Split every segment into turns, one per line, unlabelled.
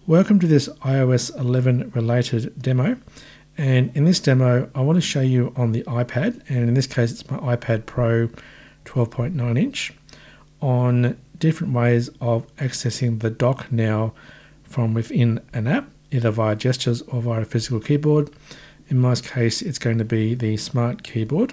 Welcome to this iOS 11 related demo, and in this demo I want to show you on the iPad, and in this case it's my iPad Pro 12.9 inch, on different ways of accessing the dock now from within an app, either via gestures or via a physical keyboard. In my case it's going to be the Smart Keyboard.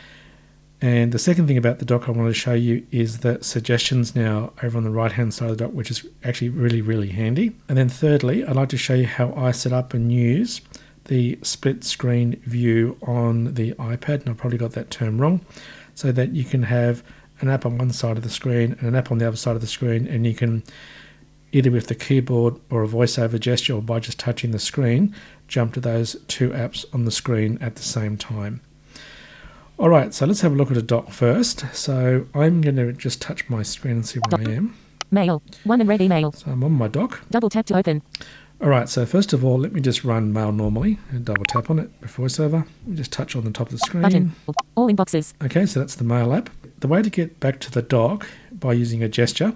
And the second thing about the dock I want to show you is the suggestions now over on the right hand side of the dock, which is actually really handy. And then thirdly, I'd like to show you how I set up and use the split screen view on the iPad, and I probably got that term wrong, so that you can have an app on one side of the screen and an app on the other side of the screen, and you can either with the keyboard or a voiceover gesture or by just touching the screen jump to those two apps on the screen at the same time. Alright, so let's have a look at a dock first. So I'm going to just touch my screen and see where I am.
Mail. One and read email.
So I'm on my dock.
Double tap to open.
Alright, so first of all, let me just run Mail normally and double tap on it with VoiceOver. Let me just touch on the top of the screen.
Button. All inboxes.
Okay, so that's the Mail app. The way to get back to the dock by using a gesture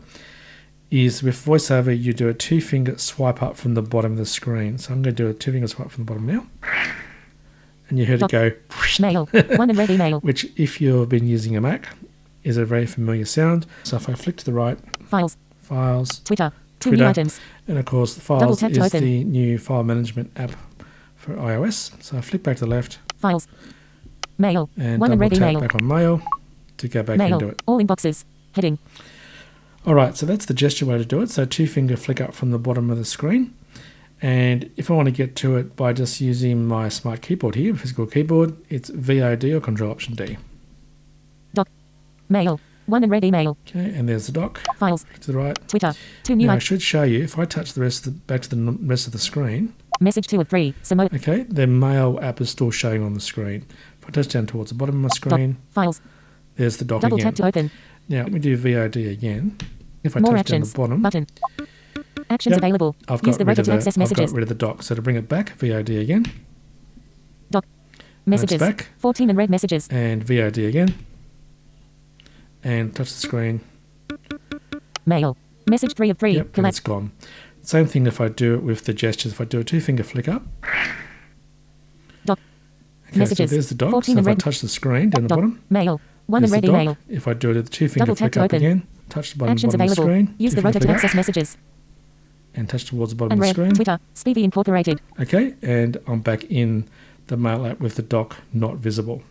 is with VoiceOver you do a two-finger swipe up from the bottom of the screen. So I'm going to do a two-finger swipe from the bottom now. And you heard it go
mail. One and read email.
Which, if you've been using a Mac, is a very familiar sound. So if I flick to the right,
Files,
Twitter,
two new items,
and of course the Files is the new file management app for iOS. So I flick back to the left,
Files, Mail,
and
one and read
double tap
email.
back on Mail to go back
Mail.
into it.
All inboxes. Heading.
Alright, so that's the gesture way to do it. So two-finger flick up from the bottom of the screen. And if I want to get to it by just using my Smart Keyboard here, physical keyboard, it's VOD or Control Option D.
Dock. Mail. One and read email.
Okay, and there's the dock.
Files.
To the right.
Twitter. Two new
Now I
items.
should show you, if I touch the rest of the, back to the rest of the screen.
Message 2 of 3. Samoa.
Okay, the Mail app is still showing on the screen. If I touch down towards the bottom of my screen,
Files.
there's the dock
Double
again.
tap to open.
Now let me do VOD again. If I
More
touch
actions.
down the bottom,
Button. Actions available.
I've
Use
got
the
rid
rotor
of
to access messages.
I've got rid of the dock. So to bring it back, VOD again.
Dock. Messages.
Back.
14 and read messages.
And VOD again. And touch the screen.
Mail. Message 3 of 3.
Yep, and
Collect.
it's gone. Same thing if I do it with the gestures. If I do a two-finger flick up.
Dock.
Okay,
Messages.
so there's the dock.
14
So
and
if I
read.
touch the screen down the
Dock.
bottom,
Mail. One and
there's
read
the dock.
email.
If I do it with the two-finger
Double tap
flick
to
up
open.
again, touch the bottom,
Actions
bottom of the
available.
screen.
Use the
two-finger
rotor to
flick up,
access messages.
and touch towards the bottom
And
of the
read.
screen.
Twitter. Speedy Incorporated.
Okay, and I'm back in the Mail app with the dock not visible.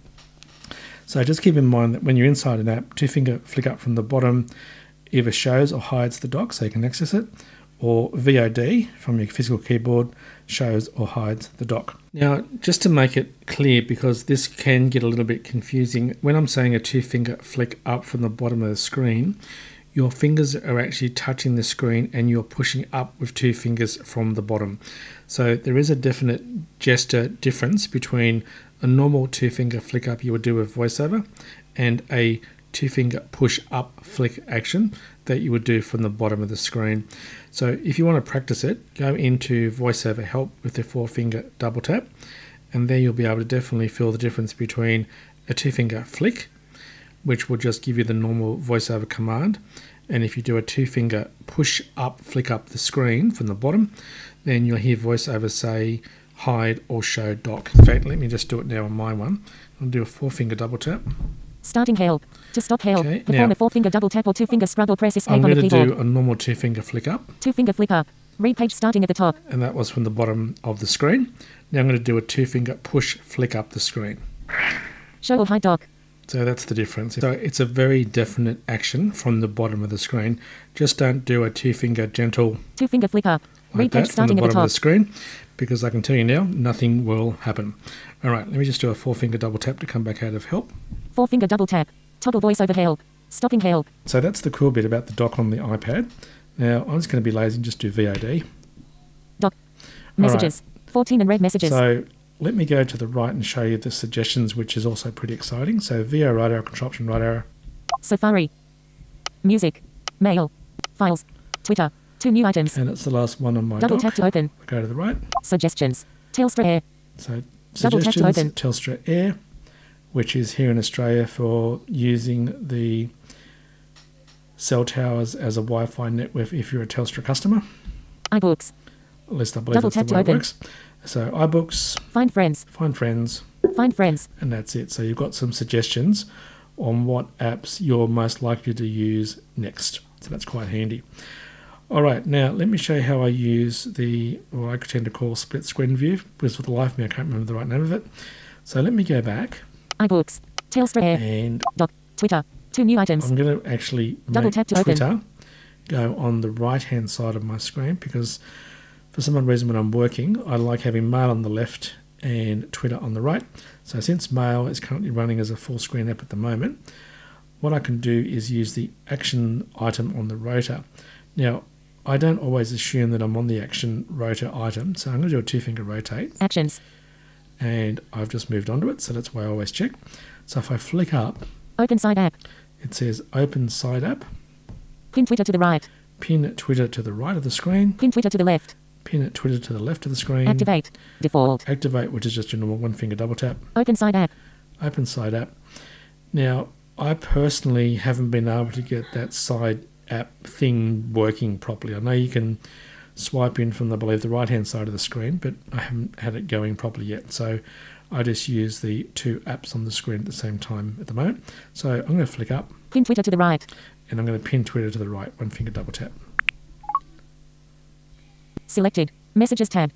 So just keep in mind that when you're inside an app, two-finger flick up from the bottom either shows or hides the dock so you can access it, or VOD from your physical keyboard shows or hides the dock. Now, just to make it clear, because this can get a little bit confusing, when I'm saying a two-finger flick up from the bottom of the screen, your fingers are actually touching the screen and you're pushing up with two fingers from the bottom. So there is a definite gesture difference between a normal two-finger flick up you would do with VoiceOver and a two-finger push up flick action that you would do from the bottom of the screen. So if you want to practice it, go into VoiceOver Help with the four-finger double tap, and there you'll be able to definitely feel the difference between a two-finger flick, which will just give you the normal VoiceOver command, and if you do a two-finger push up, flick up the screen from the bottom, then you'll hear VoiceOver say hide or show dock. In fact, let me just do it now on my one. I'll do a four-finger double tap.
Starting help. To stop help,
Okay,
perform
now-
a four-finger double tap or two-finger scrub or press escape
I'm
on the
going to
keyboard.
do a normal two-finger flick up,
Two-finger flick up. Read page starting at the top.
and that was from the bottom of the screen. Now I'm going to do a two-finger push, flick up the screen.
Show or hide dock.
So that's the difference. So it's a very definite action from the bottom of the screen. Just don't do a two-finger gentle
Two-finger flick up.
like
Read
that
page
from the
starting at the
bottom of
top.
the screen, because I can tell you now, nothing will happen. All right, let me just do a four-finger double tap to come back out of help.
Four-finger double tap. Toggle voice over help. Stopping help.
So that's the cool bit about the dock on the iPad. Now I'm just going to be lazy and just do VOD.
Dock. Messages. 14 and read messages.
So let me go to the right and show you the suggestions, which is also pretty exciting. So VO right arrow, Control Option right arrow.
Safari. Music. Mail. Files. Twitter. Two new items.
And it's the last one on my
Double
dock.
tap to open.
Go to the right.
Suggestions. Telstra Air.
So
Double tap to
suggestions,
open.
Telstra Air, which is here in Australia for using the cell towers as a Wi-Fi network if you're a Telstra customer.
iBooks.
At least I believe
Double
that's the
tap to
way it
open.
works. So iBooks,
Find friends.
find friends,
Find friends.
and that's it. So you've got some suggestions on what apps you're most likely to use next. So that's quite handy. All right, now let me show you how I use what I tend to call split screen view, because for the life of me I can't remember the right name of it. So let me go back
iBooks. Telstra Air.
and
Doc. Twitter. 2 new items.
I'm going to actually
Double
make
tap to open.
Twitter go on the right-hand side of my screen, because for some odd reason when I'm working, I like having Mail on the left and Twitter on the right. So since Mail is currently running as a full screen app at the moment, what I can do is use the action item on the rotor. Now, I don't always assume that I'm on the action rotor item, so I'm going to do a two-finger rotate,
Actions.
and I've just moved onto it, so that's why I always check. So if I flick up,
Open side app.
it says Open Side App,
Pin Twitter to the right.
pin Twitter to the right of the screen,
Pin Twitter to the left.
pin Twitter to the left of the screen,
Activate. Default.
activate, which is just your normal one-finger double tap,
Open side app.
Open Side App. Now, I personally haven't been able to get that side app thing working properly. I know you can swipe in from, I believe, the right-hand side of the screen, but I haven't had it going properly yet. So I just use the two apps on the screen at the same time at the moment. So I'm going to flick up,
Pin Twitter to the right.
and I'm going to pin Twitter to the right, one-finger double tap.
Selected. Messages tab.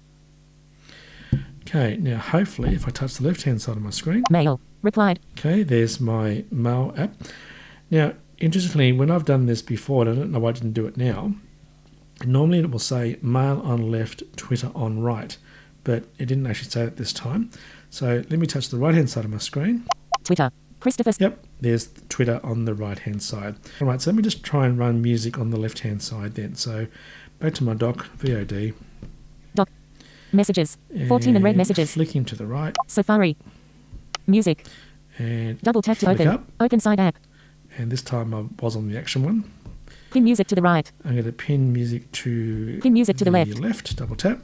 Okay, now hopefully if I touch the left-hand side of my screen,
Mail. Replied.
okay, there's my Mail app. Now, interestingly, when I've done this before, and I don't know why I didn't do it now, normally it will say Mail on left, Twitter on right, but it didn't actually say it this time. So let me touch the right-hand side of my screen.
Twitter. Christopher.
Yep, there's Twitter on the right-hand side. All right, so let me just try and run music on the left-hand side then. So back to my dock, VOD.
Doc. Messages. 14 and red messages.
Flicking to the right,
Safari. Music.
and
Double tap to
flick
open.
up.
Open side app.
And this time I was on the action one.
Pin music to the right.
I'm going to pin music to
Pin music to the left.
Double tap.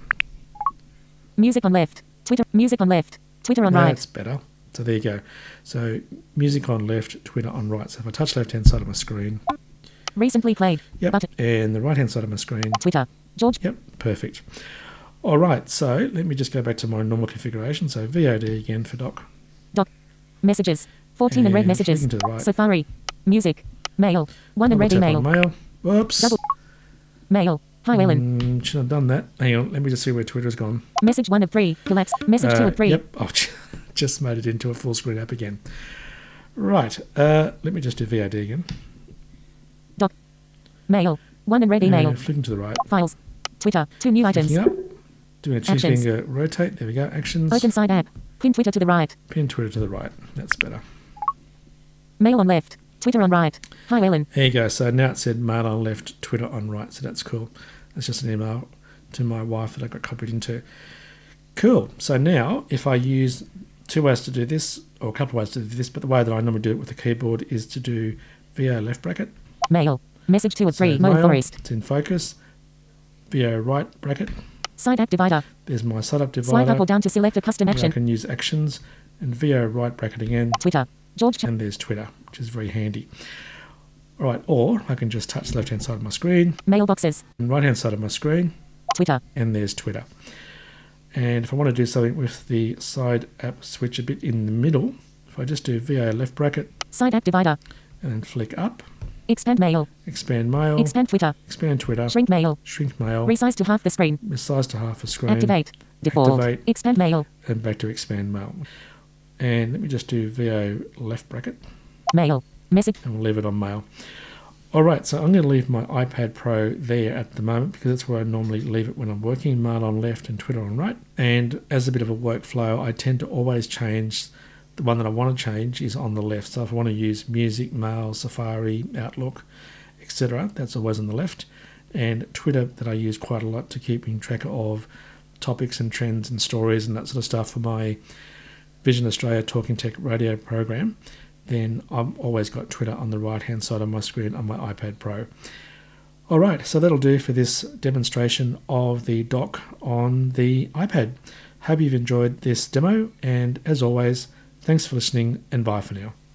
Music on left. Twitter. Music on left. Twitter on right.
That's better. So there you go. So music on left, Twitter on right. So if I touch left-hand side of my screen,
Recently played.
yep,
Button.
and the right-hand side of my screen,
Twitter. George.
yep, perfect. All right, so let me just go back to my normal configuration. So VOD again for dock.
Doc. Messages. 14 and red
And
messages.
flicking to the right.
Safari. Music. Mail. 1 and
Double
red
tap
email.
on mail. Whoops.
Double. Mail. Hi, Ellen.
Should have done that. Hang on, let me just see where Twitter's gone.
Message 1 of 3. Collapse. Message 2 of 3.
Yep, I've just made it into a full screen app again. Right, let me just do VOD again.
Doc. Mail. 1 and red email.
And flicking to the right.
Files. Twitter. 2 new items.
Flicking up. Doing a
Actions.
two-finger rotate. There we go. Actions.
Open side app. Pin Twitter to the right.
Pin Twitter to the right. That's better.
Mail on left. Twitter on right. Hi, Ellen.
There you go. So now it said mail on left, Twitter on right. So that's cool. That's just an email to my wife that I got copied into. Cool. So now if I use two ways to do this, or a couple of ways to do this, but the way that I normally do it with the keyboard is to do VO left bracket.
Mail. Message 2 of 3.
So
Mode
mail,
Forest.
it's in focus. VO right bracket.
Side app divider.
There's my setup divider.
Swipe up or down to select a custom
where
action.
I can use actions, and VO right bracket again.
Twitter. George.
And there's Twitter, which is very handy. All right, or I can just touch the left-hand side of my screen,
Mailboxes.
and right-hand side of my screen,
Twitter.
and there's Twitter. And if I want to do something with the side app switch a bit in the middle, if I just do VO left bracket
Side app divider.
and then flick up,
Expand mail.
expand mail,
Expand Twitter.
expand Twitter,
Shrink mail.
shrink mail,
Resize to half the screen.
resize to half a screen,
Activate. Default.
Activate.
Expand mail.
and back to expand mail. And let me just do VO left bracket,
Mail. Message.
and we'll leave it on mail. All right, so I'm going to leave my iPad Pro there at the moment because that's where I normally leave it when I'm working, mail on left and Twitter on right. And as a bit of a workflow, I tend to always change, the one that I want to change is on the left. So if I want to use music, mail, Safari, Outlook, etc., that's always on the left. And Twitter, that I use quite a lot to keeping track of topics and trends and stories and that sort of stuff for my Vision Australia Talking Tech radio program, then I've always got Twitter on the right-hand side of my screen on my iPad Pro. All right, so that'll do for this demonstration of the dock on the iPad. Hope you've enjoyed this demo, and as always, thanks for listening, and bye for now.